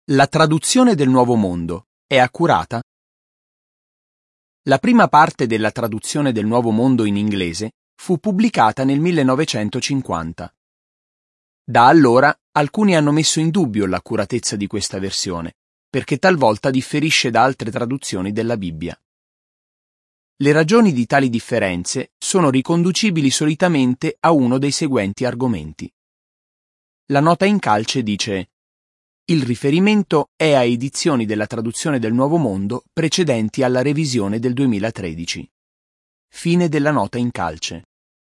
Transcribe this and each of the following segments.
La traduzione del Nuovo Mondo è accurata? La prima parte della traduzione del Nuovo Mondo in inglese fu pubblicata nel 1950. Da allora alcuni hanno messo in dubbio l'accuratezza di questa versione, perché talvolta differisce da altre traduzioni della Bibbia. Le ragioni di tali differenze sono riconducibili solitamente a uno dei seguenti argomenti. La nota in calce dice: il riferimento è a edizioni della traduzione del Nuovo Mondo precedenti alla revisione del 2013. Fine della nota in calce.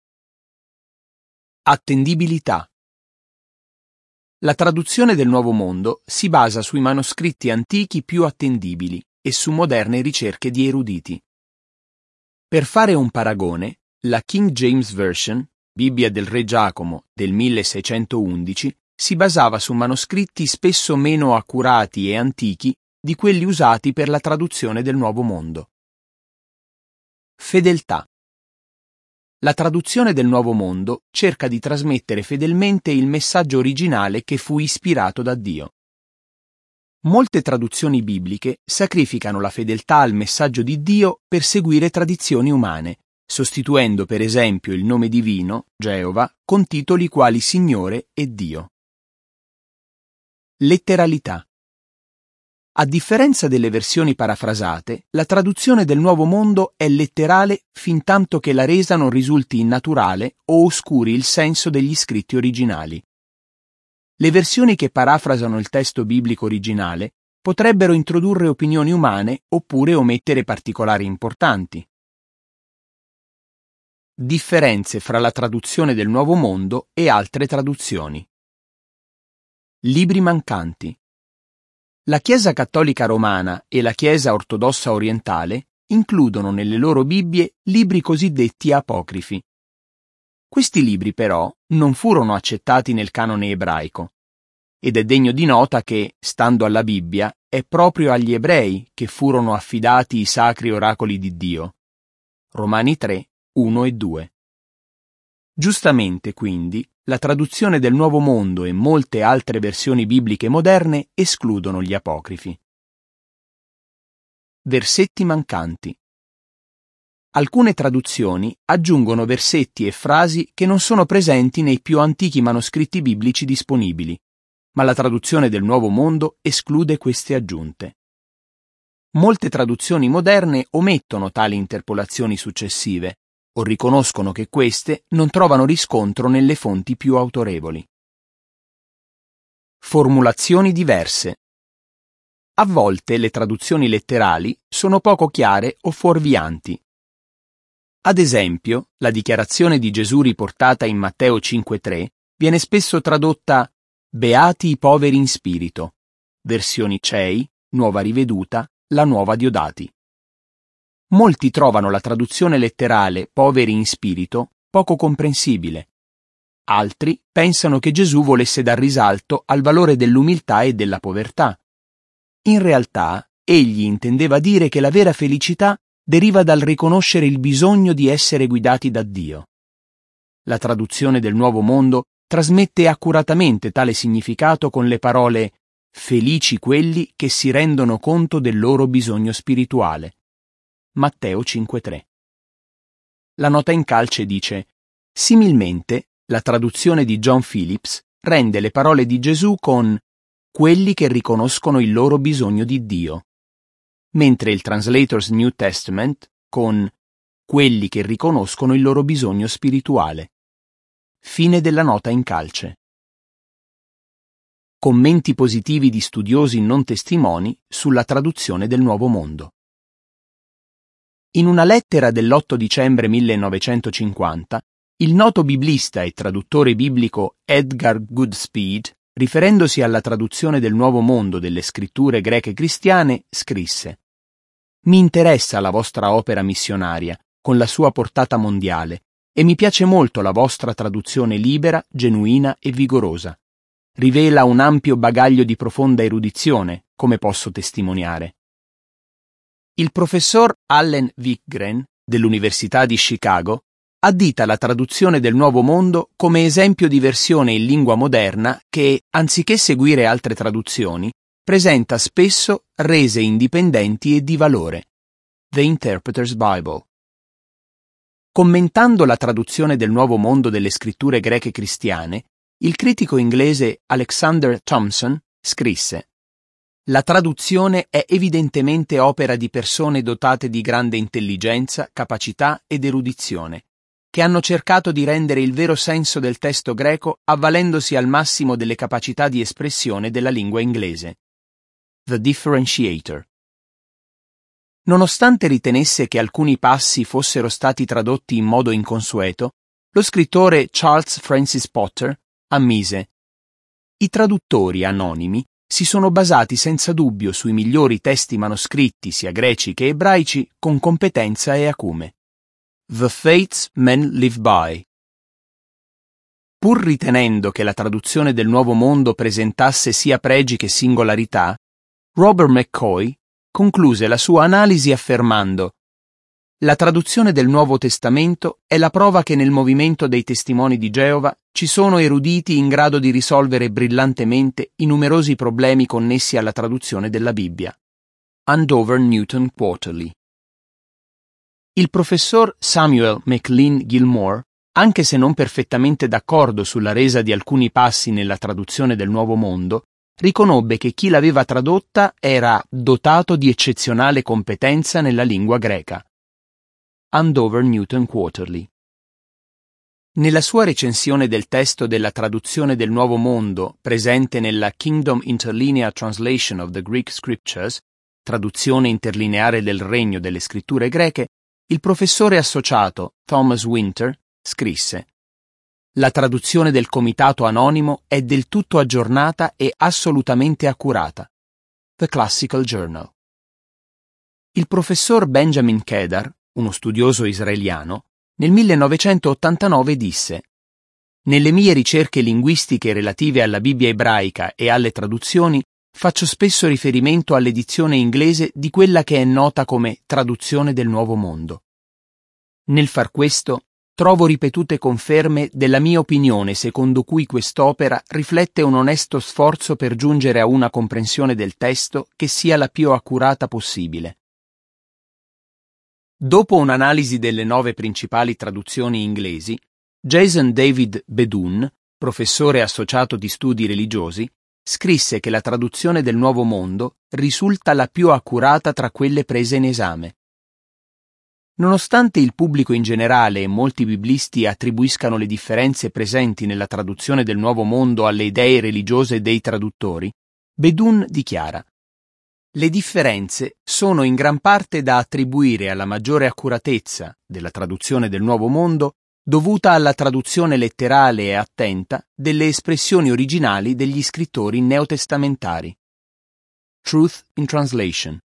Attendibilità. La traduzione del Nuovo Mondo si basa sui manoscritti antichi più attendibili e su moderne ricerche di eruditi. Per fare un paragone, la King James Version, Bibbia del Re Giacomo del 1611, si basava su manoscritti spesso meno accurati e antichi di quelli usati per la traduzione del Nuovo Mondo. Fedeltà. La traduzione del Nuovo Mondo cerca di trasmettere fedelmente il messaggio originale che fu ispirato da Dio. Molte traduzioni bibliche sacrificano la fedeltà al messaggio di Dio per seguire tradizioni umane, sostituendo per esempio il nome divino, Geova, con titoli quali Signore e Dio. Letteralità. A differenza delle versioni parafrasate, la traduzione del Nuovo Mondo è letterale fintanto che la resa non risulti innaturale o oscuri il senso degli scritti originali. Le versioni che parafrasano il testo biblico originale potrebbero introdurre opinioni umane oppure omettere particolari importanti. Differenze fra la traduzione del Nuovo Mondo e altre traduzioni. Libri mancanti. La Chiesa Cattolica Romana e la Chiesa Ortodossa Orientale includono nelle loro Bibbie libri cosiddetti apocrifi. Questi libri, però, non furono accettati nel canone ebraico, ed è degno di nota che, stando alla Bibbia, è proprio agli ebrei che furono affidati i sacri oracoli di Dio. Romani 3, 1 e 2. Giustamente, quindi, la traduzione del Nuovo Mondo e molte altre versioni bibliche moderne escludono gli apocrifi. Versetti mancanti. Alcune traduzioni aggiungono versetti e frasi che non sono presenti nei più antichi manoscritti biblici disponibili, ma la traduzione del Nuovo Mondo esclude queste aggiunte. Molte traduzioni moderne omettono tali interpolazioni successive, o riconoscono che queste non trovano riscontro nelle fonti più autorevoli. Formulazioni diverse. A volte le traduzioni letterali sono poco chiare o fuorvianti. Ad esempio, la dichiarazione di Gesù riportata in Matteo 5,3 viene spesso tradotta «Beati i poveri in spirito», versioni CEI, Nuova Riveduta, La Nuova Diodati. Molti trovano la traduzione letterale «poveri in spirito» poco comprensibile. Altri pensano che Gesù volesse dar risalto al valore dell'umiltà e della povertà. In realtà, egli intendeva dire che la vera felicità deriva dal riconoscere il bisogno di essere guidati da Dio. La traduzione del Nuovo Mondo trasmette accuratamente tale significato con le parole «felici quelli che si rendono conto del loro bisogno spirituale». Matteo 5,3. La nota in calce dice: similmente, la traduzione di John Phillips rende le parole di Gesù con quelli che riconoscono il loro bisogno di Dio, mentre il Translator's New Testament con quelli che riconoscono il loro bisogno spirituale. Fine della nota in calce. Commenti positivi di studiosi non testimoni sulla traduzione del Nuovo Mondo. In una lettera dell'8 dicembre 1950, il noto biblista e traduttore biblico Edgar Goodspeed, riferendosi alla traduzione del Nuovo Mondo delle scritture greche cristiane, scrisse: «Mi interessa la vostra opera missionaria, con la sua portata mondiale, e mi piace molto la vostra traduzione libera, genuina e vigorosa. Rivela un ampio bagaglio di profonda erudizione, come posso testimoniare». Il professor Allen Wikgren, dell'Università di Chicago, addita la traduzione del Nuovo Mondo come esempio di versione in lingua moderna che, anziché seguire altre traduzioni, presenta spesso rese indipendenti e di valore. The Interpreter's Bible. Commentando la traduzione del Nuovo Mondo delle scritture greche cristiane, il critico inglese Alexander Thomson scrisse: «La traduzione è evidentemente opera di persone dotate di grande intelligenza, capacità ed erudizione, che hanno cercato di rendere il vero senso del testo greco avvalendosi al massimo delle capacità di espressione della lingua inglese. The Differentiator». Nonostante ritenesse che alcuni passi fossero stati tradotti in modo inconsueto, lo scrittore Charles Francis Potter ammise: «I traduttori anonimi si sono basati senza dubbio sui migliori testi manoscritti, sia greci che ebraici, con competenza e acume. The faiths men live by». Pur ritenendo che la traduzione del Nuovo Mondo presentasse sia pregi che singolarità, Robert McCoy concluse la sua analisi affermando: «La traduzione del Nuovo Testamento è la prova che nel movimento dei testimoni di Geova ci sono eruditi in grado di risolvere brillantemente i numerosi problemi connessi alla traduzione della Bibbia». Andover Newton Quarterly. Il professor Samuel McLean Gilmore, anche se non perfettamente d'accordo sulla resa di alcuni passi nella traduzione del Nuovo Mondo, riconobbe che chi l'aveva tradotta era dotato di eccezionale competenza nella lingua greca. Andover Newton Quarterly. Nella sua recensione del testo della traduzione del Nuovo Mondo, presente nella Kingdom Interlinear Translation of the Greek Scriptures, traduzione interlineare del Regno delle Scritture greche, il professore associato Thomas Winter scrisse: «La traduzione del comitato anonimo è del tutto aggiornata e assolutamente accurata». The Classical Journal. Il professor Benjamin Kedar, uno studioso israeliano, nel 1989 disse: «Nelle mie ricerche linguistiche relative alla Bibbia ebraica e alle traduzioni faccio spesso riferimento all'edizione inglese di quella che è nota come traduzione del Nuovo Mondo. Nel far questo trovo ripetute conferme della mia opinione secondo cui quest'opera riflette un onesto sforzo per giungere a una comprensione del testo che sia la più accurata possibile». Dopo un'analisi delle 9 principali traduzioni inglesi, Jason David Bedun, professore associato di studi religiosi, scrisse che la traduzione del Nuovo Mondo risulta la più accurata tra quelle prese in esame. Nonostante il pubblico in generale e molti biblisti attribuiscano le differenze presenti nella traduzione del Nuovo Mondo alle idee religiose dei traduttori, Bedun dichiara: «Le differenze sono in gran parte da attribuire alla maggiore accuratezza della traduzione del Nuovo Mondo dovuta alla traduzione letterale e attenta delle espressioni originali degli scrittori neotestamentari». Truth in Translation.